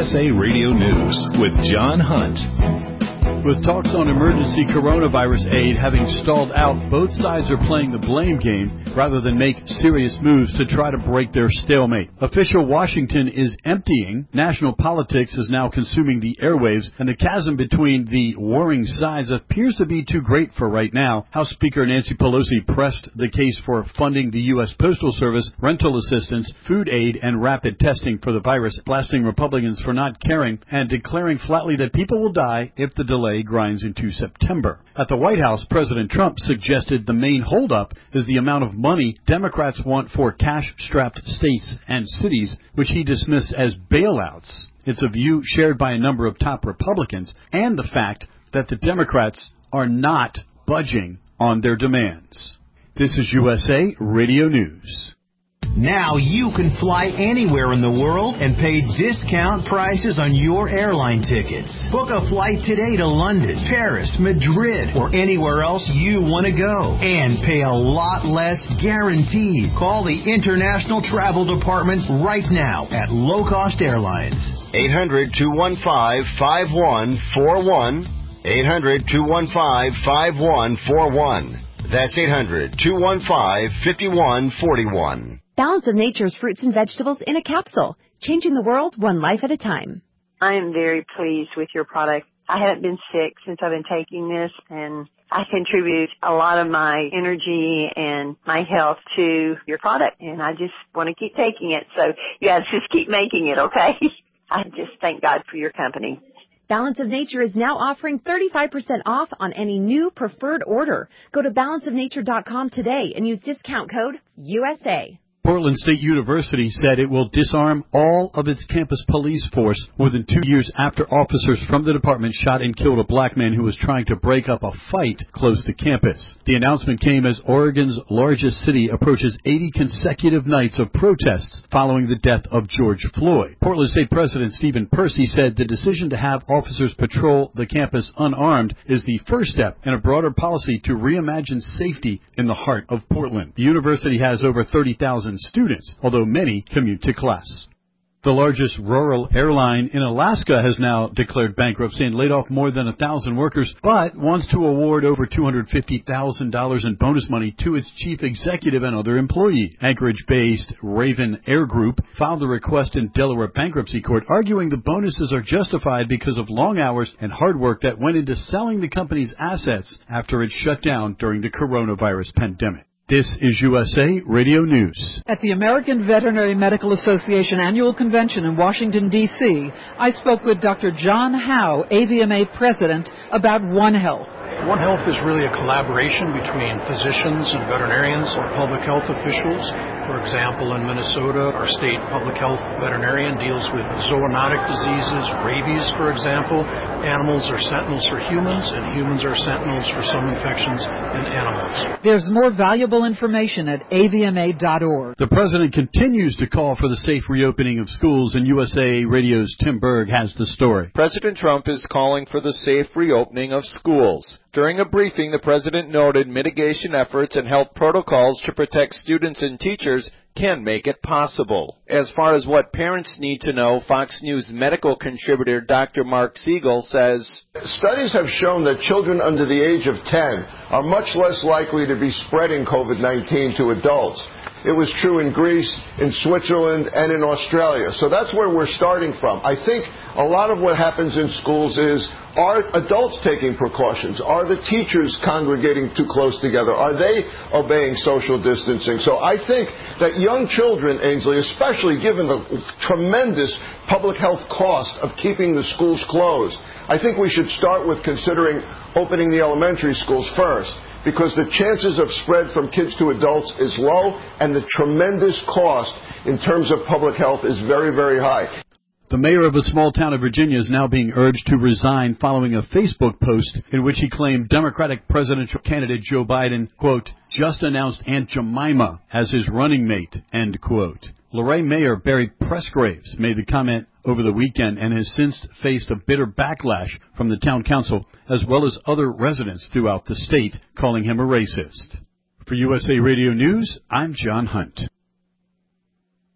USA Radio News with John Hunt. With talks on emergency coronavirus aid having stalled out, both sides are playing the blame game rather than make serious moves to try to break their stalemate. Official Washington is emptying. National politics is now consuming the airwaves, and the chasm between the warring sides appears to be too great for right now. House Speaker Nancy Pelosi pressed the case for funding the U.S. Postal Service, rental assistance, food aid, and rapid testing for the virus, blasting Republicans for not caring and declaring flatly that people will die if the delay grinds into September. At the White House, President Trump suggested the main holdup is the amount of money Democrats want for cash-strapped states and cities, which he dismissed as bailouts. It's a view shared by a number of top Republicans, and the fact that the Democrats are not budging on their demands. This is USA Radio News. Now you can fly anywhere in the world and pay discount prices on your airline tickets. Book a flight today to London, Paris, Madrid, or anywhere else you want to go. And pay a lot less guaranteed. Call the International Travel Department right now at Low Cost Airlines. 800-215-5141. 800-215-5141. That's 800-215-5141. Balance of Nature's fruits and vegetables in a capsule, changing the world one life at a time. I am very pleased with your product. I haven't been sick since I've been taking this, and I contribute a lot of my energy and my health to your product, and I just want to keep taking it. So you guys just keep making it, okay? I just thank God for your company. Balance of Nature is now offering 35% off on any new preferred order. Go to balanceofnature.com today and use discount code USA. Portland State University said it will disarm all of its campus police force more than 2 years after officers from the department shot and killed a black man who was trying to break up a fight close to campus. The announcement came as Oregon's largest city approaches 80 consecutive nights of protests following the death of George Floyd. Portland State President Stephen Percy said the decision to have officers patrol the campus unarmed is the first step in a broader policy to reimagine safety in the heart of Portland. The university has over 30,000 students, although many commute to class. The largest rural airline in Alaska has now declared bankruptcy and laid off more than 1,000 workers, but wants to award over $250,000 in bonus money to its chief executive and other employees. Anchorage-based Raven Air Group filed a request in Delaware bankruptcy court, arguing the bonuses are justified because of long hours and hard work that went into selling the company's assets after it shut down during the coronavirus pandemic. This is USA Radio News. At the American Veterinary Medical Association Annual Convention in Washington, D.C., I spoke with Dr. John Howe, AVMA President, about One Health. One Health is really a collaboration between physicians and veterinarians or public health officials. For example, in Minnesota, our state public health veterinarian deals with zoonotic diseases, rabies, for example. Animals are sentinels for humans, and humans are sentinels for some infections in animals. There's more valuable information at avma.org. The president continues to call for the safe reopening of schools, and USA Radio's Tim Berg has the story. President Trump is calling for the safe reopening of schools. During a briefing, the president noted mitigation efforts and health protocols to protect students and teachers can make it possible. As far as what parents need to know, Fox News medical contributor Dr. Mark Siegel says, studies have shown that children under the age of 10 are much less likely to be spreading COVID-19 to adults. It was true in Greece, in Switzerland, and in Australia. So that's where we're starting from. I think a lot of what happens in schools is, are adults taking precautions? Are the teachers congregating too close together? Are they obeying social distancing? So I think that young children, Ainsley, especially given the tremendous public health cost of keeping the schools closed, I think we should start with considering opening the elementary schools first, because the chances of spread from kids to adults is low, and the tremendous cost in terms of public health is very, very high. The mayor of a small town of Virginia is now being urged to resign following a Facebook post in which he claimed Democratic presidential candidate Joe Biden, quote, just announced Aunt Jemima as his running mate, end quote. Luray Mayor Barry Presgraves made the comment over the weekend and has since faced a bitter backlash from the town council as well as other residents throughout the state, calling him a racist. For USA Radio News, I'm John Hunt.